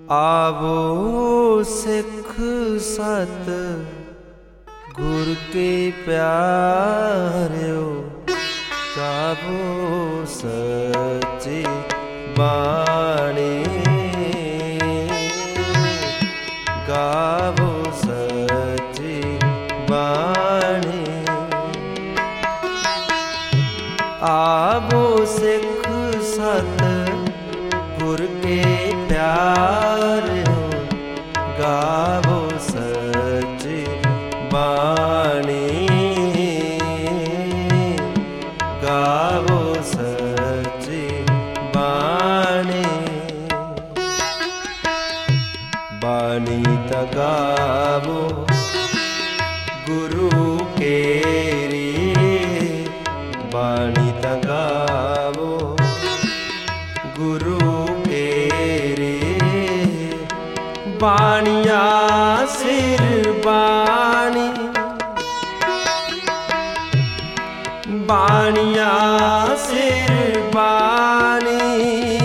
आवो सिख सत गुर के प्यारियो, गावो सच्ची बाणी, गावो सच्ची बाणी। आवो सिख सत गुर के प्यारियो, गावो सच्ची बाणी, गावो सच्ची बाणी। बाणी त गावो गुरु केरी, बाणी त गावो गुरु केरी। बाणिया सिर बाणी, बाणिया सिर बाणी।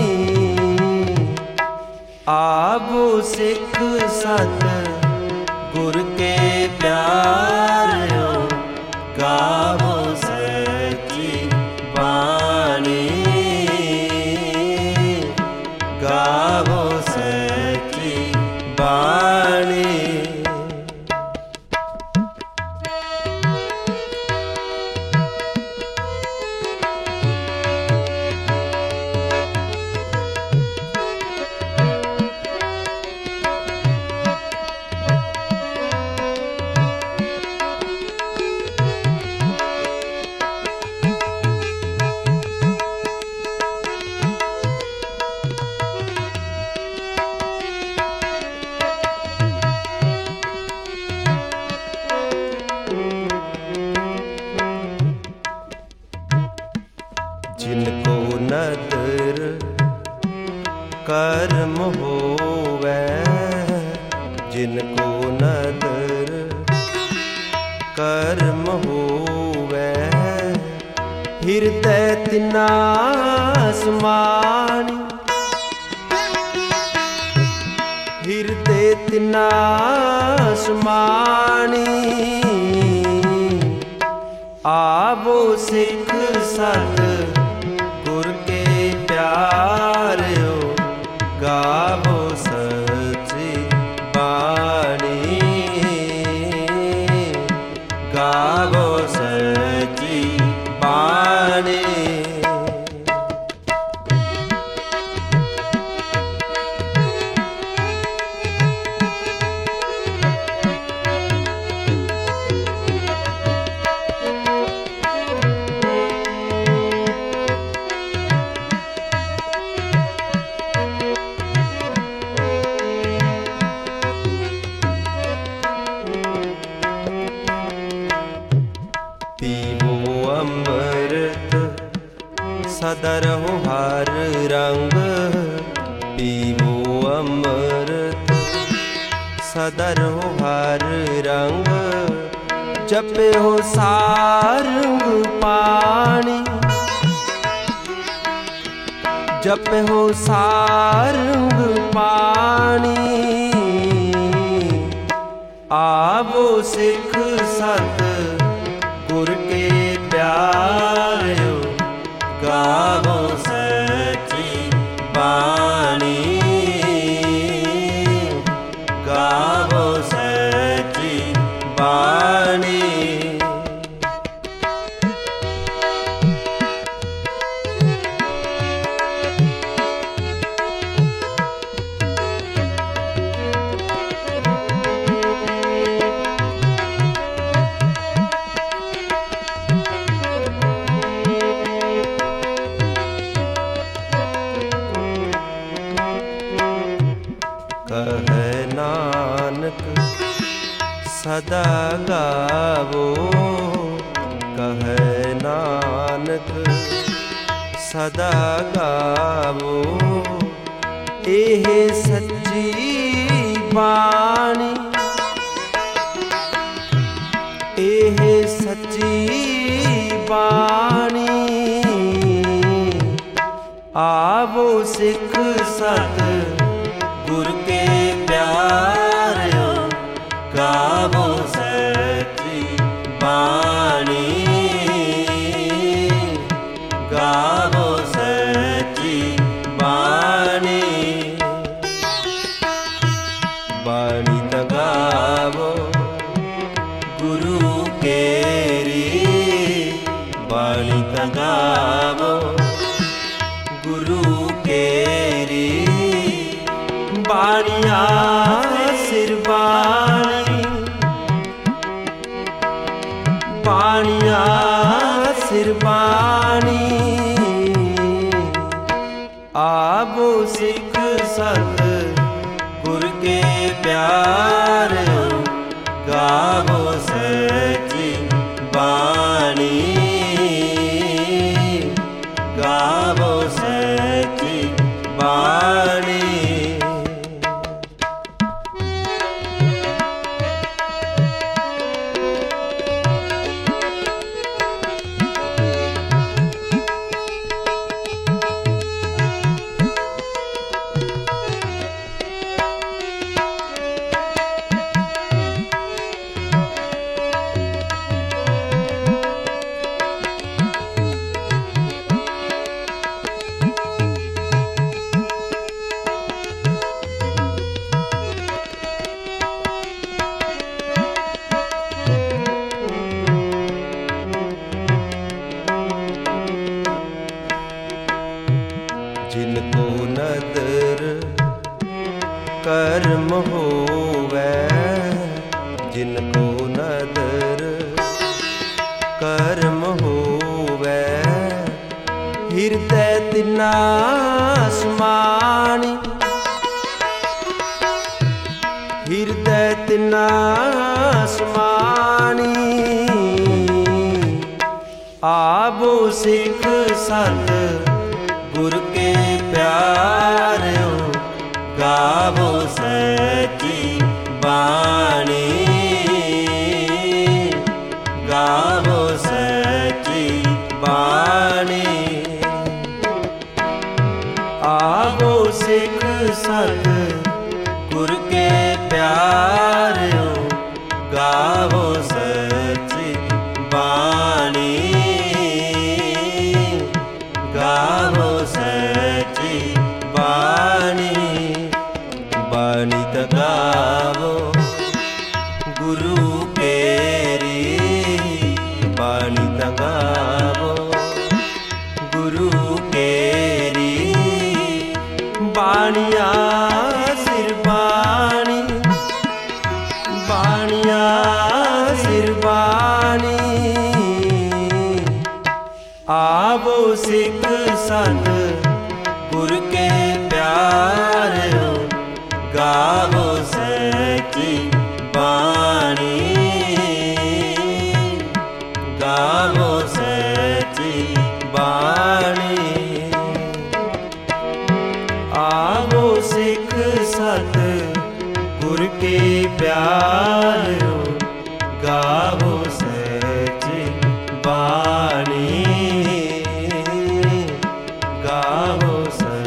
आवो सिख सत गुर के प्यारियो, गावो सच्ची बाणी, गावो सच्ची बाणी। जिनको नदर कर्म होवै, जिनको नदर कर्म होवै। हृदय तिना समानी, हृदय तिना समानी। आवो सिख सत गुर के प्यारियो, गावो सच्ची बाणी, गावो सच्ची बाणी। पीवो अमृत सदा रहो हर रंग, पीवो अमृत सदा रहो हर रंग। जपे हो सारंग पानी, जपे हो सारंग पानी। आवो सिख सत गुर के प्यारियो, गावो सच्ची बाणी, गावो सच्ची बाणी। कहे नानक सदा गावो, कहे नानक सदा गावो। एह सच्ची बाणी, एह सच्ची बाणी। आवो सिख सत गुर के प्यारो गावो सच्ची बाणी, गावो सच्ची बाणी। बाणी त गावो गुरु केरी, बाणी त गावो गुरु केरी। बाणिया सिर बाणी, बाणिया सिर बाणी। आवो सिख सत गुर के प्यार, गावो सच्ची बाणी, गावो सच्ची बाणी। जिनको नदर कर्म होवै, जिनको नदर कर्म होवै। हृदय तिना समानी, हृदय तिना समानी। आवो सिख सत गुर के प्यारो, गावो सच्ची बाणी, गावो सच्ची बाणी। आवो सिख सत गुर के प्यारो, गावो सच्ची बाणी, गावो सच्ची बाणी। बाणी त गावो गुरु केरी, बाणी त गावो गुरु केरी। बाणिया सिर बाणी, बाणिया सिर बाणी। आवो सिख सत गुर के प्यारो, गावो सच्ची बाणी, गावो सच्ची बाणी। आवो सिख सत गुर के प्यारो, गावो सच्ची बाणी, गावो सच्ची